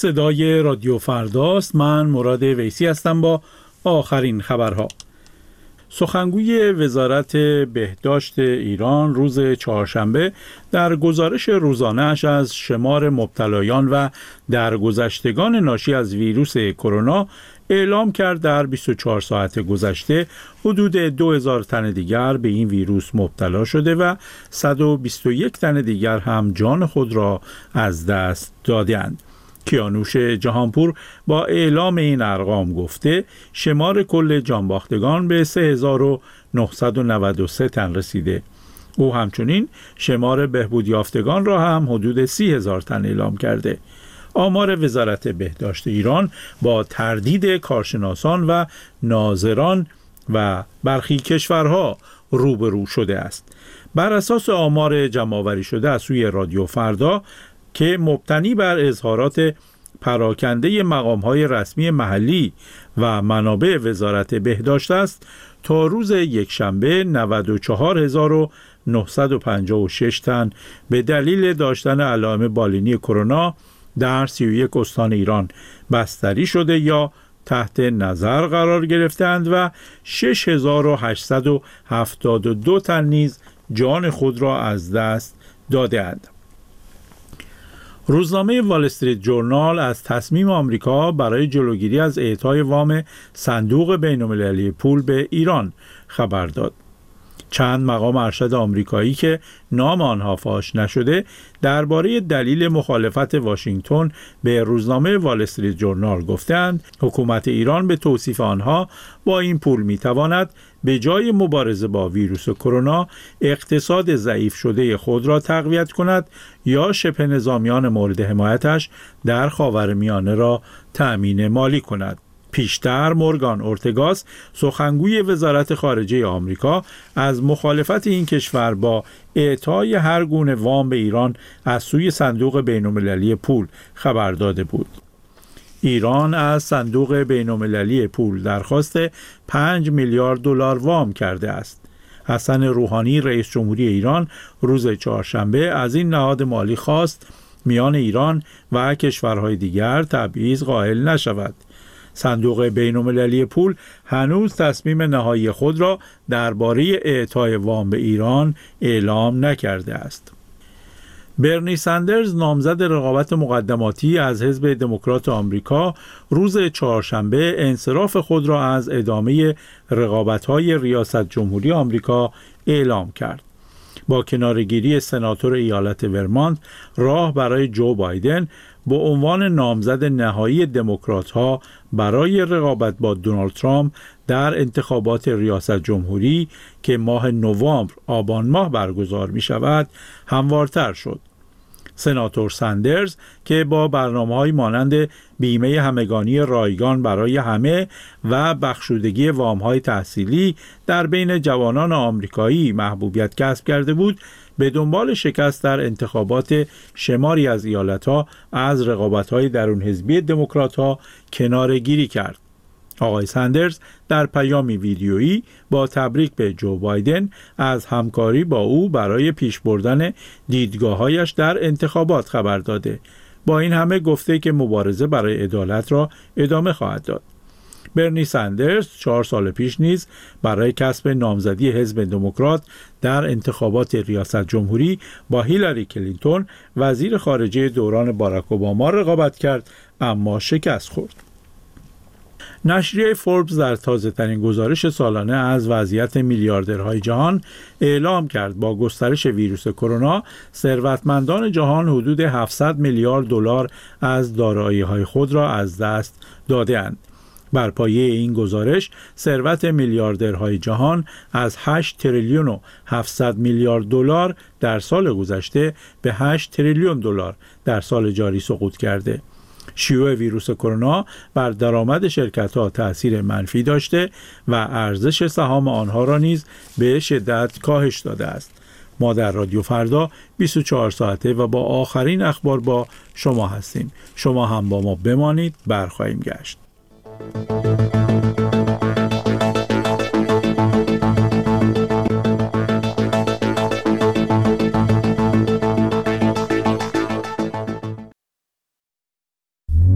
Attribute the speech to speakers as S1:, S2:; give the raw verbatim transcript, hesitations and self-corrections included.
S1: صدای رادیو فرداست. من مراد ویسی هستم با آخرین خبرها. سخنگوی وزارت بهداشت ایران روز چهارشنبه در گزارش روزانه‌اش از شمار مبتلایان و درگذشتگان ناشی از ویروس کرونا اعلام کرد در بیست و چهار ساعت گذشته حدود دو هزار تن دیگر به این ویروس مبتلا شده و صد و بیست و یک تن دیگر هم جان خود را از دست دادند. کیانوش جهانپور با اعلام این ارقام گفته شمار کل جانباختگان به سه هزار و نهصد و نود و سه تن رسیده. او همچنین شمار بهبود یافتگان را هم حدود سی هزار تن اعلام کرده. آمار وزارت بهداشت ایران با تردید کارشناسان و ناظران و برخی کشورها روبرو شده است. بر اساس آمار جمع‌آوری شده از سوی رادیو فردا که مبتنی بر اظهارات پراکنده مقام‌های رسمی محلی و منابع وزارت بهداشت است، تا روز یکشنبه نود و چهار هزار و نهصد و پنجاه و شش تن به دلیل داشتن علائم بالینی کرونا در سی و یک استان ایران بستری شده یا تحت نظر قرار گرفتند و شش هزار و هشتصد و هفتاد و دو تن نیز جان خود را از دست داده‌اند. روزنامه وال استریت جورنال از تصمیم آمریکا برای جلوگیری از اعطای وام صندوق بین‌المللی پول به ایران خبر داد. چند مقام ارشد آمریکایی که نام آنها فاش نشده درباره دلیل مخالفت واشنگتن به روزنامه وال استریت جورنال گفتند حکومت ایران به توصیف آنها با این پول میتواند به جای مبارزه با ویروس کرونا اقتصاد ضعیف شده خود را تقویت کند یا شبه نظامیان مورد حمایتش در خاورمیانه را تأمین مالی کند. پیشتر مورگان اورتگاس سخنگوی وزارت خارجه آمریکا از مخالفت این کشور با اعطای هر گونه وام به ایران از سوی صندوق بین‌المللی پول خبر داده بود. ایران از صندوق بین‌المللی پول درخواست پنج میلیارد دلار وام کرده است. حسن روحانی رئیس جمهوری ایران روز چهارشنبه از این نهاد مالی خواست میان ایران و کشورهای دیگر تبعیض قائل نشود. صندوق بین‌المللی پول هنوز تصمیم نهایی خود را درباره اعطای وام به ایران اعلام نکرده است. برنی سندرز نامزد رقابت مقدماتی از حزب دموکرات آمریکا روز چهارشنبه انصراف خود را از ادامه رقابت‌های ریاست جمهوری آمریکا اعلام کرد. با کنارگیری سناتور ایالت ورمانت راه برای جو بایدن با عنوان نامزد نهایی دموکرات‌ها برای رقابت با دونالد ترامپ در انتخابات ریاست جمهوری که ماه نوامبر آبان ماه برگزار می شود هموارتر شد. سناتور سندرز که با برنامه‌های مانند بیمه همگانی رایگان برای همه و بخشودگی وام‌های تحصیلی در بین جوانان آمریکایی محبوبیت کسب کرده بود، به دنبال شکست در انتخابات شماری از ایالت‌ها از رقابت‌های درون حزبی دموکرات‌ها کناره‌گیری کرد. آقای سندرز در پیامی ویدیویی با تبریک به جو بایدن از همکاری با او برای پیش بردن دیدگاه‌هایش در انتخابات خبر داده. با این همه گفته که مبارزه برای عدالت را ادامه خواهد داد. برنی سندرز چهار سال پیش نیز برای کسب نامزدی حزب دموکرات در انتخابات ریاست جمهوری با هیلاری کلینتون وزیر خارجه دوران باراک اوباما رقابت کرد اما شکست خورد. نشریه فوربس در تازه‌ترین گزارش سالانه از وضعیت میلیاردرهای جهان اعلام کرد با گسترش ویروس کرونا ثروتمندان جهان حدود هفتصد میلیارد دلار از دارایی‌های خود را از دست داده‌اند. بر پایه این گزارش ثروت میلیاردرهای جهان از هشت تریلیون و هفتصد میلیارد دلار در سال گذشته به هشت تریلیون دلار در سال جاری سقوط کرده. شیوع ویروس کرونا بر درآمد شرکت‌ها تأثیر منفی داشته و ارزش سهام آنها را نیز به شدت کاهش داده است. ما در رادیو فردا بیست و چهار ساعته و با آخرین اخبار با شما هستیم. شما هم با ما بمانید، برخواهیم گشت.